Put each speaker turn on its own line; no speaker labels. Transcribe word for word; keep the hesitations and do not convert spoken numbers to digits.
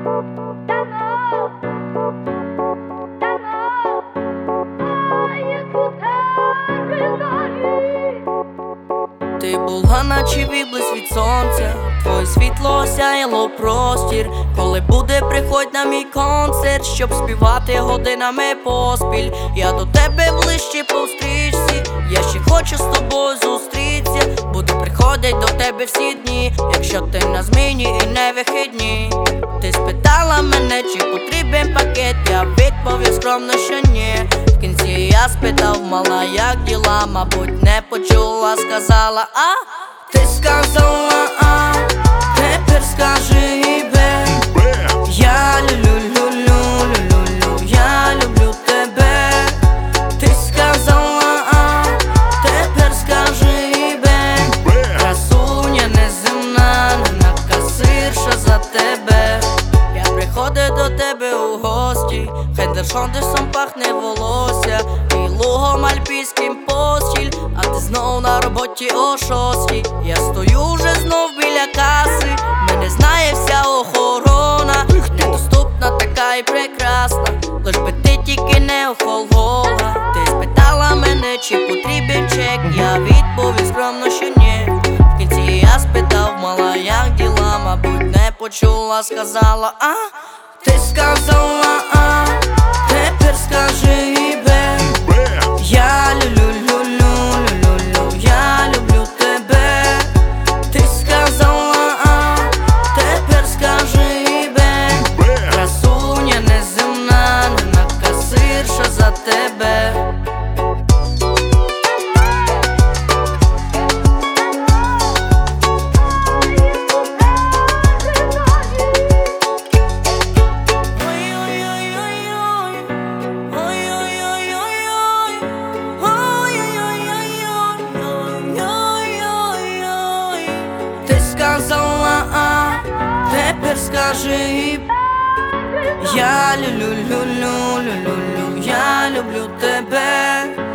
Ти була, наче відблиск від сонця, твоє світло осяяло простір. Коли буде, приходь на мій концерт, щоб співати годинами поспіль. Я до тебе ближче по стрічці, я ще хочу з тобою зустрітися. Буду приходить до тебе всі дні, якщо ти на зміні і не вихідні. Ти спитала мене, чи потрібен пакет, я відповів скромно, що ні. В кінці я спитав, мала, як діла, мабуть, не почула, сказала, а? Ти сказала, а, тепер скажи бе. Я лю-лю-лю-лю-лю-лю, я люблю тебе. Ти сказала, а, тепер скажи бе. Красуня неземна, не накасирша за тебе. Я приходив до тебе у гості, хендершондерсом пахне волосся і лугом альпійським постіль. А ти знов на роботі о шостій. Я стою вже знов біля каси, мене знає вся охорона. Недоступна така і прекрасна, лиш би ти тільки не охолола. Ти спитала мене, чи потрібен чек, я відповів скромно, що ні. В кінці я спитав, мала, як діла, мабуть, не почула, сказала, а? Ти сказала, а, тепер скажи бе. Я лю-лю-лю-лю-лю-лю, я люблю тебе. Ти сказала, а, тепер скажи бе. Красуня неземна, не накасирша за тебе. Сказала, а, тепер скажи. Я лю-лю-лю-лю-лю-лю, я люблю тебе.